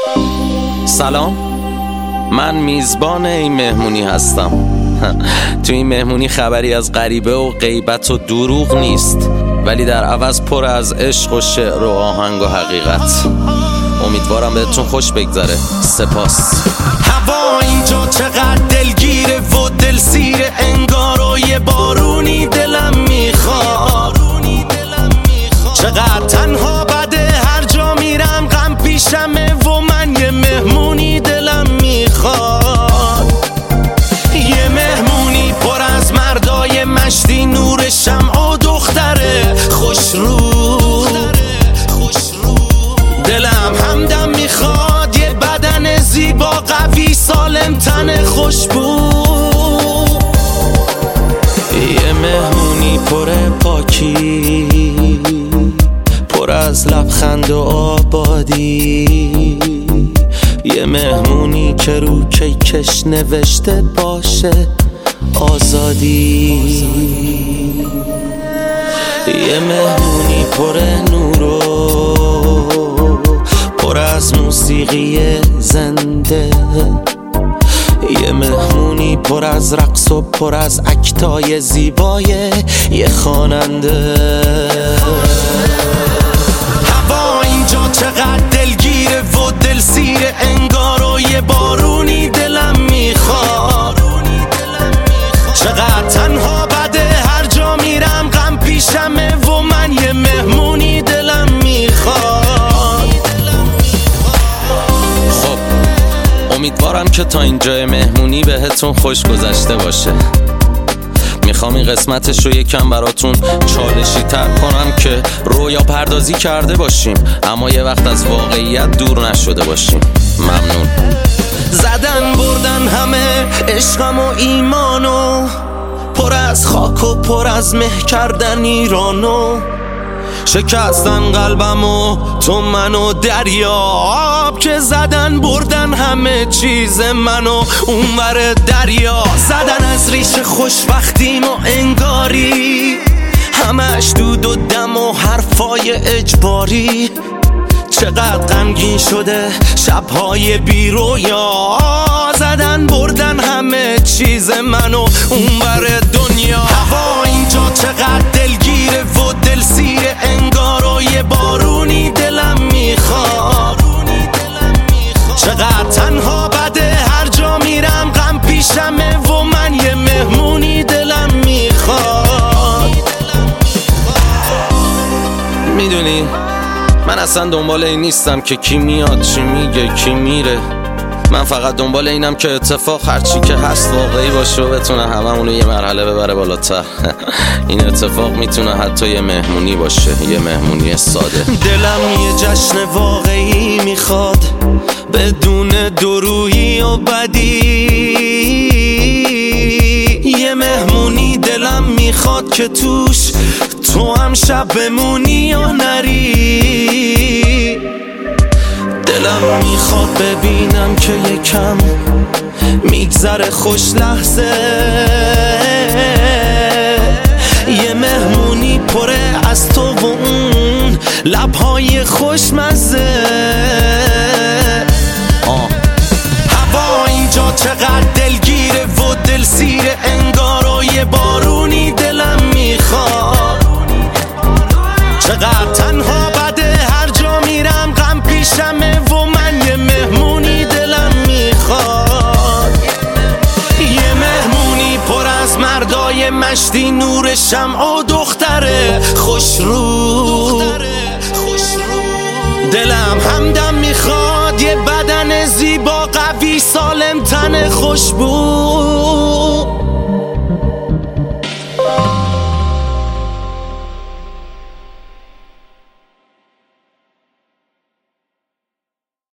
سلام، من میزبان این مهمونی هستم. تو این مهمونی خبری از غریبه و غیبت و دروغ نیست، ولی در عوض پر از عشق و شعر و آهنگ و حقیقت. امیدوارم بهتون خوش بگذره. سپاس. هوا اینجا چقدر دلگیره و دلسیره، انگار و یه بارونی دلم میخواد. چقدر تنها بده، هر جا میرم غم پیشمه و من یه مهمونی دلم میخواد. یه مهمونی پر از مردای مشتی، نور شمع و دختره خوش رو. دلم همدم میخواد، یه بدن زیبا قوی سالم تن خوشبو. یه مهمونی پر پاکی، پر از لبخند و آبادی. یه مهمونی که رو کیکش نوشته باشه آزادی. یه مهمونی پر نور و پر از موسیقی زنده. یه مهمونی پر از رقص و پر از اکتای زیبای یه خواننده. هوا اینجا چقدر دلگیره و دلسیره، انگار و یه بارونی دلم میخواد. چقدر تنها بده، هر جا میرم غم پیشمه و من یه مهمونی دلم میخواد. خب امیدوارم که تا اینجای مهمونی بهتون خوش گذشته باشه. میخوام این قسمتش رو یکم براتون چالشی تر کنم که رویا پردازی کرده باشیم، اما یه وقت از واقعیت دور نشده باشیم. ممنون. زدن بردن همه عشقم و ایمانو، پر از خاک و پر از مه کردن ایرانو. شکستن قلبم و تو منو دریاب، که زدن بردن همه چیز منو اونور دریا. زدن از ریش خوشبختیم و انگاری، همش دود و دم و حرفای اجباری. چقدر غمگین شده شبهای بی رویا، زدن بردن همه چیز منو اونور دنیا. هوا اینجا چقدر دلگیره و دلسیره، انگار و یه بارونی دلم میخواد. چقدر تنها بده، هر جا میرم غم پیشمه و من یه مهمونی دلم میخواد. میدونی من اصلا دنبال این نیستم که کی میاد چی میگه کی میره. من فقط دنبال اینم که اتفاق هرچی که هست واقعی باشه و بتونه هممونو یه مرحله ببره بالاتر. این اتفاق میتونه حتی یه مهمونی باشه، یه مهمونی ساده. دلم یه جشن واقعی میخواد، بدون درویی و بدی. یه مهمونی دلم میخواد که توش تو هم شب بمونی و نری. دلم میخواد ببینم که یکم میگذره خوش لحظه. یه مهمونی پره از تو و اون لبهای خوشمزه. هوا اینجا چقدر دلگیره و دلسیره، انگار و یه بارونی دلم میخواد. چقدر تنها بده، هر جا میرم غم پیشمه و من یه مهمونی دلم میخواد. یه مهمونی پر از مردای مشتی، نور شمع و دختره خوش رو. دلم همدم میخواد، یه بدن زیبا قوی سالم تن خوشبو.